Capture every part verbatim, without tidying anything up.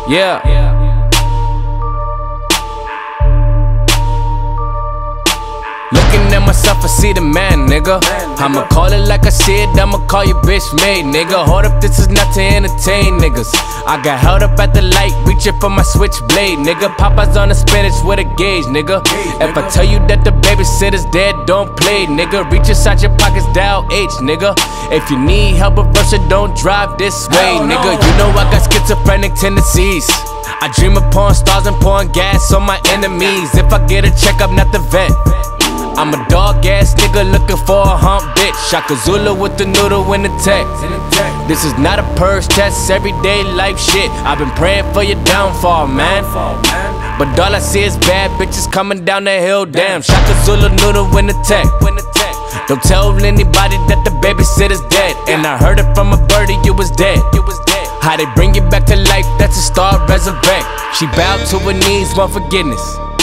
Yeah. Looking at myself, I see the man, nigga. I'ma call it like I see it, I'ma call you bitch made, nigga. Hold up, this is not to entertain niggas. I got held up at the light, reaching for my switchblade, nigga. Papa's on the spinach with a gauge, nigga. If I tell you that the babysitter's dead, don't play, nigga. Reach inside your pockets, dial H, nigga. If you need help with Russia, don't drive this way, nigga. You know I got schizophrenic tendencies. I dream of pouring stars and pouring gas on my enemies. If I get a checkup, not the vet. I'm a dog ass nigga looking for a hump bitch. Shaka Zulu with the noodle in the tech. This is not a purse test, everyday life shit. I've been praying for your downfall, man. But all I see is bad bitches coming down the hill, damn. Shaka Zulu noodle in the tech. Don't tell anybody that the babysitter's dead. And I heard it from a birdie, you was dead. How they bring you back to life, that's a star resurrect. She bowed to her knees, want forgiveness.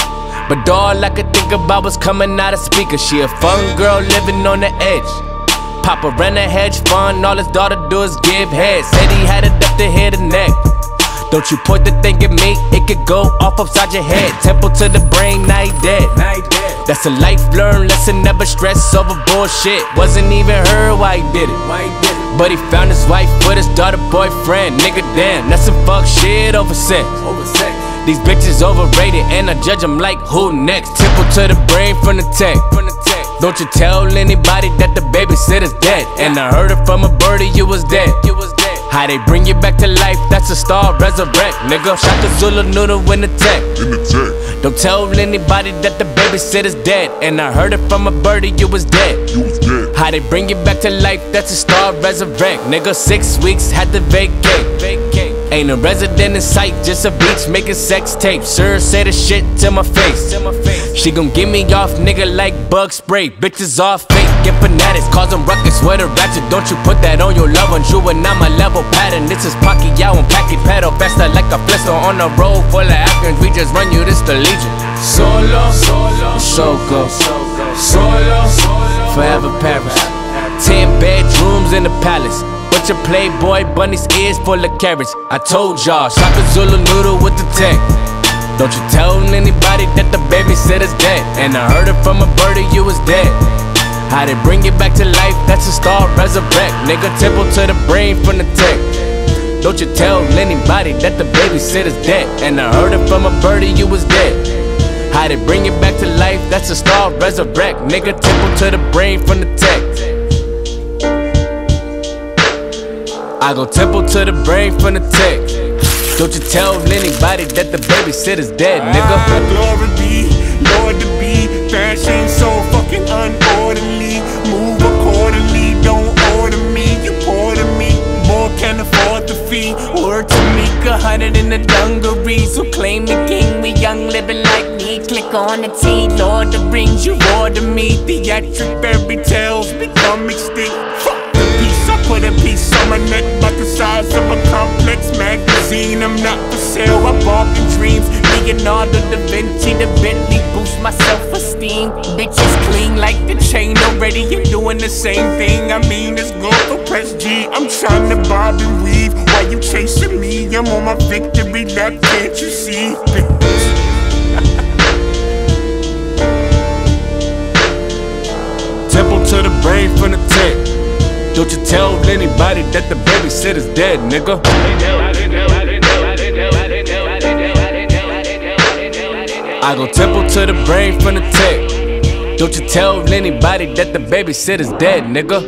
But all I could think about was coming out of speakers. She a fun girl living on the edge. Papa ran a hedge fund, all his daughter do is give head. Said he had it up to hit the neck. Don't you point the thing at me, it could go off upside your head. Temple to the brain, now he dead. That's a life learned lesson, never stress over bullshit. Wasn't even her why he did it. But he found his wife with his daughter boyfriend. Nigga damn, that's some fuck shit over sex. These bitches overrated and I judge them like who next. Temple to the brain from the tech. Don't you tell anybody that the babysitter's dead. And I heard it from a birdie, you was dead. How they bring you back to life, that's a star resurrect, nigga. Shaka Zulu noodle in the tech. Don't tell anybody that the babysitter's dead. And I heard it from a birdie, you was dead. How they bring you back to life, that's a star resurrect, nigga. Six weeks, had to vacate. Ain't a resident in sight, just a beach making sex tapes. Sir, say the shit to my face. She gon' get me off, nigga, like bug spray. Bitches all fake and fanatics, causing ruckus with a ratchet. Don't you put that on your loved ones, you and I'm a level pattern. This is Pacquiao and Packy pedal faster like a flister on a road full of Africans. We just run you, this the Legion. Solo, solo, Soko, solo, forever Paris. Ten bedrooms in the palace. Bunch of playboy bunnies, ears full of carrots. I told y'all, Shaka Zulu noodle with the tech. Don't you tell anybody that the babysitter's dead. And I heard it from a birdie, you was dead. How they bring you back to life, that's a star resurrect, nigga. Temple to the brain from the tech. Don't you tell anybody that the babysitter's dead. And I heard it from a birdie, you was dead. How they bring you back to life, that's a star resurrect, nigga. Temple to the brain from the tech. I go temple to the brain from the tech. Don't you tell anybody that the babysitter's dead, nigga. Ah, glory be, Lord to be. Fashion so fucking unorderly. Move accordingly, don't order me. You order me, more can't afford the fee. Word to me, a hundred in the dungarees. Who claim the king, we young living like me. Click on the T, Lord the rings, you order me. Theatric fairy tales become extinct. Fuck. I put a piece on my neck about the size of a complex magazine. I'm not for sale, I bark in dreams. Leonardo da Vinci, the Bentley boost my self-esteem. Bitches clean like the chain already. You're doing the same thing, I mean it's good for press G. I'm trying to bob and weave while you chasing me. I'm on my victory lap, can't you see? Temple to the brain from the tech. Don't you tell anybody that the babysitter's dead, nigga. I go temple to the brain from the tech. Don't you tell anybody that the babysitter's dead, nigga.